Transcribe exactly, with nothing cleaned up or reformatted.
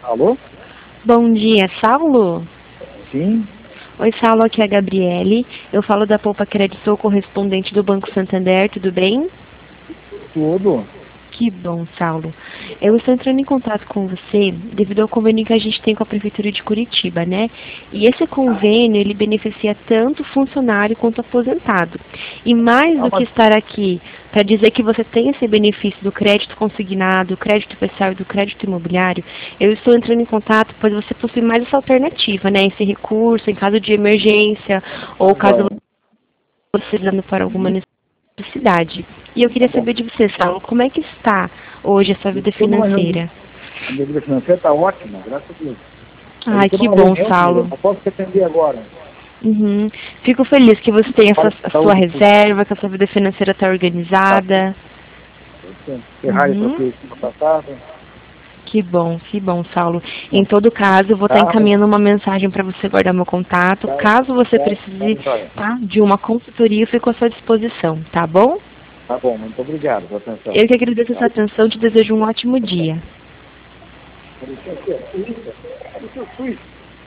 Alô? Bom dia, Saulo? Sim. Oi, Saulo, aqui é a Gabriele. Eu falo da Poupa Crédito, sou correspondente do Banco Santander, tudo bem? Tudo. Que bom, Saulo. Eu estou entrando em contato com você devido ao convênio que a gente tem com a Prefeitura de Curitiba, né? E esse convênio, ele beneficia tanto o funcionário quanto o aposentado. E mais Ah, do que mas, estar aqui para dizer que você tem esse benefício do crédito consignado, do crédito especial e do crédito imobiliário, eu estou entrando em contato pois você possui mais essa alternativa, né? Esse recurso em caso de emergência ou tá caso joia. você precisando para alguma necessidade. E eu Tá queria bom. saber de você, Saulo, como é que está hoje a sua vida Estou numa reunião. financeira? A minha vida financeira está ótima, graças a Deus. Mas eu Ai, estou que numa bom, reunião, filha. Saulo. Não posso te atender agora. Uhum. Fico feliz que você tenha essa, Para a sua saúde pública. reserva, que a sua vida financeira está Tá. organizada. Ferrari Uhum. troquei semana passada. Que bom, que bom, Saulo. Em Bom, todo caso, eu vou estar tá, encaminhando uma mensagem para você guardar meu contato. tá, Caso você tá, tá, precise, joia. tá, de uma consultoria, eu fico à sua disposição, tá bom? Tá bom, muito obrigado pela atenção. Eu que agradeço a Tá. sua atenção e te desejo um ótimo dia. Suíça. Suíça.